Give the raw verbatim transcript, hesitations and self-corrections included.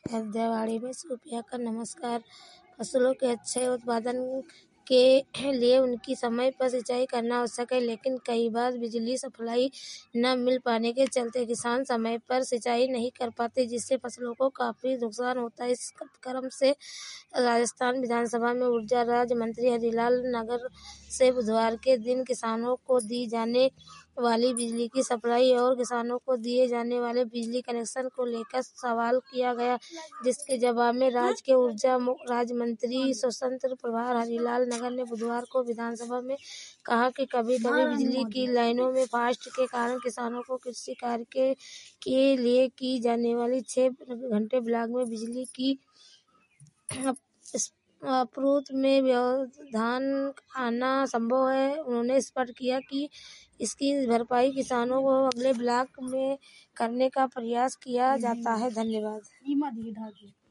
अयोध्यावाड़ी में सोफिया का नमस्कार। फसलों के अच्छे उत्पादन के लिए उनकी समय पर सिंचाई करना आवश्यक है, लेकिन कई बार बिजली सप्लाई न मिल पाने के चलते किसान समय पर सिंचाई नहीं कर पाते, जिससे फसलों को काफी नुकसान होता है। इस क्रम से राजस्थान विधानसभा में ऊर्जा राज्य मंत्री हरिलाल नगर से बुधवार के दिन किसानों को दी जाने वाली बिजली की सप्लाई और किसानों को दिए जाने वाले बिजली कनेक्शन को लेकर सवाल किया गया, जिसके जवाब में राज्य के ऊर्जा राज्य मंत्री स्वतंत्र प्रभार हरिलाल नगर ने बुधवार को विधानसभा में कहा कि कभी-कभी बिजली की लाइनों में फास्ट के कारण किसानों को कृषि कार्य के, के लिए की जाने वाली छह घंटे ब्लॉक में बिजली की आपूर्ति में व्यवधान आना संभव है। उन्होंने स्पष्ट किया कि इसकी भरपाई किसानों को अगले ब्लॉक में करने का प्रयास किया जाता है। धन्यवाद।